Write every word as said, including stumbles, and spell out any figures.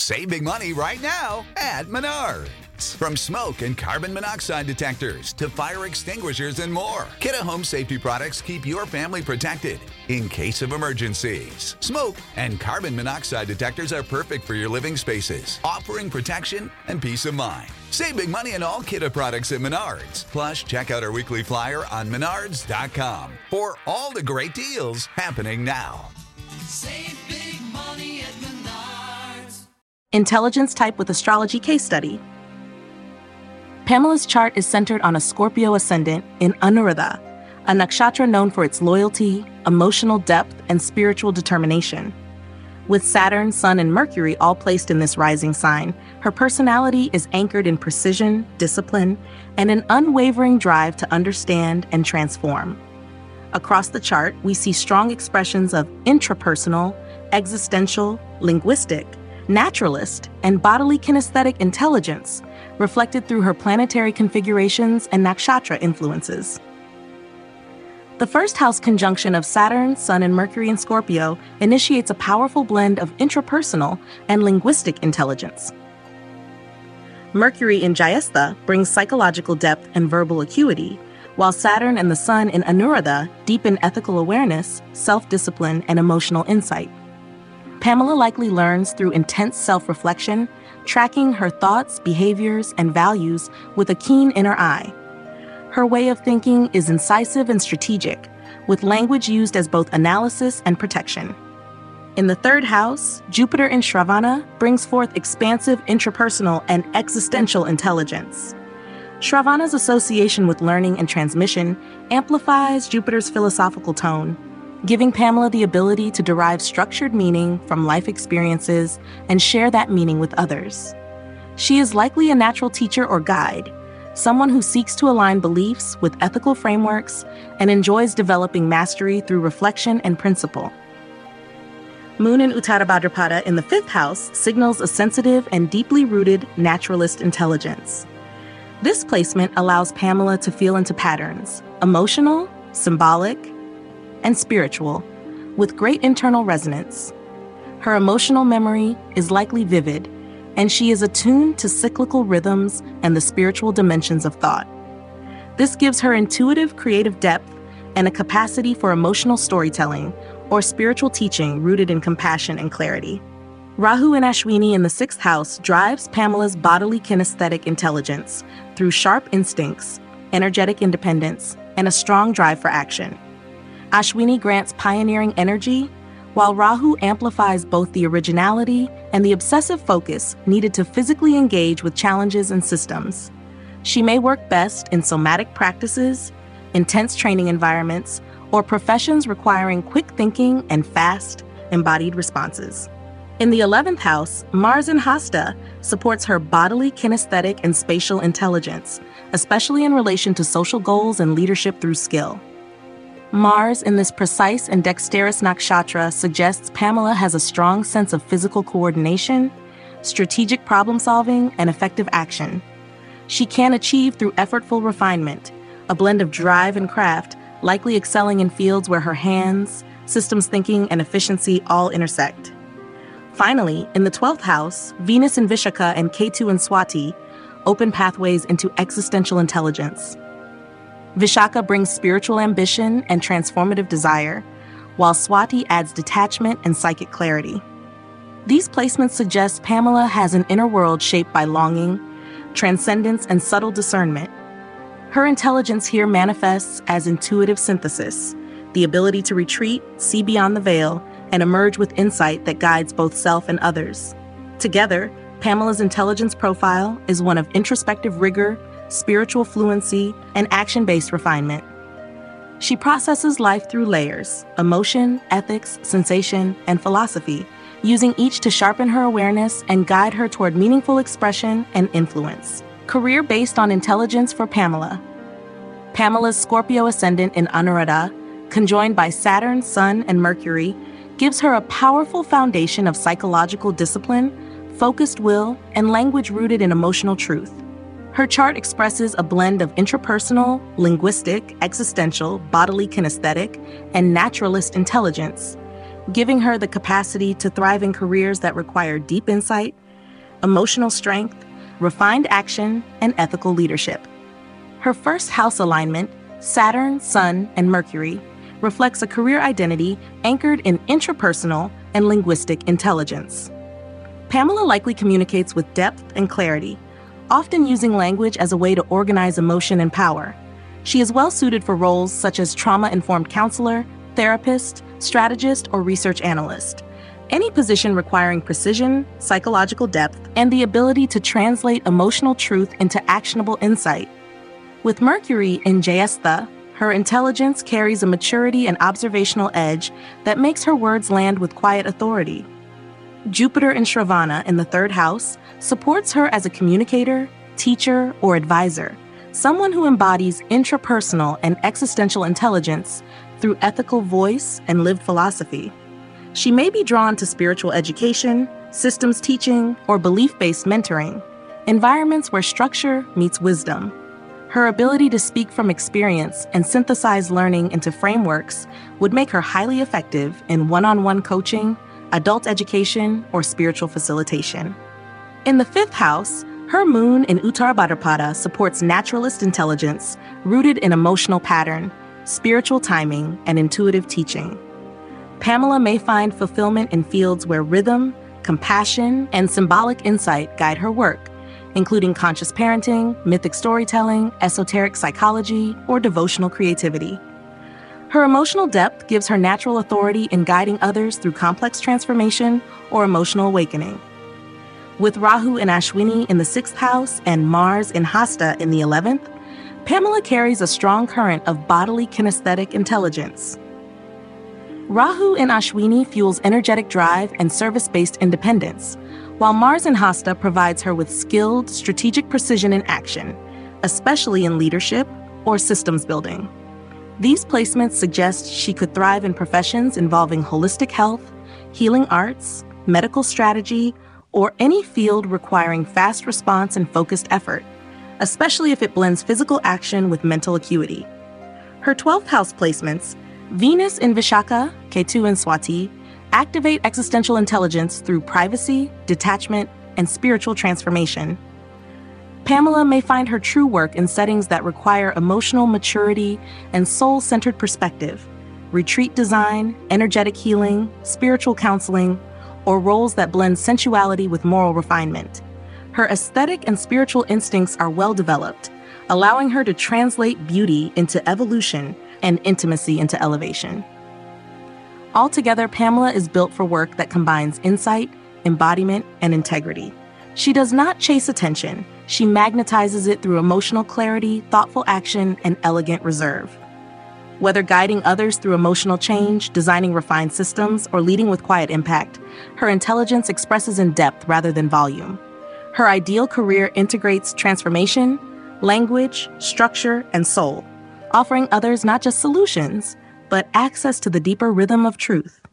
Save big money right now at Menards. From smoke and carbon monoxide detectors to fire extinguishers and more, Kidde Home Safety products keep your family protected in case of emergencies. Smoke and carbon monoxide detectors are perfect for your living spaces, offering protection and peace of mind. Save big money on all Kidde products at Menards. Plus, check out our weekly flyer on menards dot com for all the great deals happening now. Save big money at Menards. Intelligence Type with Astrology Case Study. Pamela's chart is centered on a Scorpio ascendant in Anuradha, a nakshatra known for its loyalty, emotional depth, and spiritual determination. With Saturn, Sun, and Mercury all placed in this rising sign, her personality is anchored in precision, discipline, and an unwavering drive to understand and transform. Across the chart, we see strong expressions of intrapersonal, existential, linguistic, naturalist, and bodily kinesthetic intelligence, reflected through her planetary configurations and nakshatra influences. The first house conjunction of Saturn, Sun, and Mercury in Scorpio initiates a powerful blend of intrapersonal and linguistic intelligence. Mercury in Jayastha brings psychological depth and verbal acuity, while Saturn and the Sun in Anuradha deepen ethical awareness, self-discipline, and emotional insight. Pamela likely learns through intense self-reflection, tracking her thoughts, behaviors, and values with a keen inner eye. Her way of thinking is incisive and strategic, with language used as both analysis and protection. In the third house, Jupiter in Shravana brings forth expansive intrapersonal and existential intelligence. Shravana's association with learning and transmission amplifies Jupiter's philosophical tone, giving Pamela the ability to derive structured meaning from life experiences and share that meaning with others. She is likely a natural teacher or guide, someone who seeks to align beliefs with ethical frameworks and enjoys developing mastery through reflection and principle. Moon in Uttara Bhadrapada in the fifth house signals a sensitive and deeply rooted naturalist intelligence. This placement allows Pamela to feel into patterns, emotional, symbolic, and spiritual, with great internal resonance. Her emotional memory is likely vivid, and she is attuned to cyclical rhythms and the spiritual dimensions of thought. This gives her intuitive creative depth and a capacity for emotional storytelling or spiritual teaching rooted in compassion and clarity. Rahu in Ashwini in the sixth house drives Pamela's bodily kinesthetic intelligence through sharp instincts, energetic independence, and a strong drive for action. Ashwini grants pioneering energy, while Rahu amplifies both the originality and the obsessive focus needed to physically engage with challenges and systems. She may work best in somatic practices, intense training environments, or professions requiring quick thinking and fast, embodied responses. In the eleventh house, Mars in Hasta supports her bodily kinesthetic and spatial intelligence, especially in relation to social goals and leadership through skill. Mars in this precise and dexterous nakshatra suggests Pamela has a strong sense of physical coordination, strategic problem-solving, and effective action. She can achieve through effortful refinement, a blend of drive and craft, likely excelling in fields where her hands, systems thinking, and efficiency all intersect. Finally, in the twelfth house, Venus in Vishaka and Ketu in Swati open pathways into existential intelligence. Vishaka brings spiritual ambition and transformative desire, while Swati adds detachment and psychic clarity. These placements suggest Pamela has an inner world shaped by longing, transcendence, and subtle discernment. Her intelligence here manifests as intuitive synthesis, the ability to retreat, see beyond the veil, and emerge with insight that guides both self and others. Together, Pamela's intelligence profile is one of introspective rigor, spiritual fluency, and action-based refinement. She processes life through layers: emotion, ethics, sensation, and philosophy, using each to sharpen her awareness and guide her toward meaningful expression and influence. Career based on intelligence for Pamela. Pamela's Scorpio ascendant in Anuradha, conjoined by Saturn, Sun, and Mercury, gives her a powerful foundation of psychological discipline, focused will, and language rooted in emotional truth. Her chart expresses a blend of intrapersonal, linguistic, existential, bodily kinesthetic, and naturalist intelligence, giving her the capacity to thrive in careers that require deep insight, emotional strength, refined action, and ethical leadership. Her first house alignment, Saturn, Sun, and Mercury, reflects a career identity anchored in intrapersonal and linguistic intelligence. Pamela likely communicates with depth and clarity, often using language as a way to organize emotion and power. She is well suited for roles such as trauma-informed counselor, therapist, strategist, or research analyst. Any position requiring precision, psychological depth, and the ability to translate emotional truth into actionable insight. With Mercury in Jayestha, her intelligence carries a maturity and observational edge that makes her words land with quiet authority. Jupiter in Shravana in the third house supports her as a communicator, teacher, or advisor, someone who embodies intrapersonal and existential intelligence through ethical voice and lived philosophy. She may be drawn to spiritual education, systems teaching, or belief-based mentoring, environments where structure meets wisdom. Her ability to speak from experience and synthesize learning into frameworks would make her highly effective in one-on-one coaching, adult education, or spiritual facilitation. In the fifth house, her moon in Uttar Bhadrapada supports naturalist intelligence rooted in emotional pattern, spiritual timing, and intuitive teaching. Pamela may find fulfillment in fields where rhythm, compassion, and symbolic insight guide her work, including conscious parenting, mythic storytelling, esoteric psychology, or devotional creativity. Her emotional depth gives her natural authority in guiding others through complex transformation or emotional awakening. With Rahu in Ashwini in the sixth house and Mars in Hasta in the eleventh, Pamela carries a strong current of bodily kinesthetic intelligence. Rahu in Ashwini fuels energetic drive and service-based independence, while Mars in Hasta provides her with skilled, strategic precision in action, especially in leadership or systems building. These placements suggest she could thrive in professions involving holistic health, healing arts, medical strategy, or any field requiring fast response and focused effort, especially if it blends physical action with mental acuity. Her twelfth house placements, Venus in Vishaka, Ketu in Swati, activate existential intelligence through privacy, detachment, and spiritual transformation. Pamela may find her true work in settings that require emotional maturity and soul-centered perspective, retreat design, energetic healing, spiritual counseling, or roles that blend sensuality with moral refinement. Her aesthetic and spiritual instincts are well developed, allowing her to translate beauty into evolution and intimacy into elevation. Altogether, Pamela is built for work that combines insight, embodiment, and integrity. She does not chase attention. She magnetizes it through emotional clarity, thoughtful action, and elegant reserve. Whether guiding others through emotional change, designing refined systems, or leading with quiet impact, her intelligence expresses in depth rather than volume. Her ideal career integrates transformation, language, structure, and soul, offering others not just solutions, but access to the deeper rhythm of truth.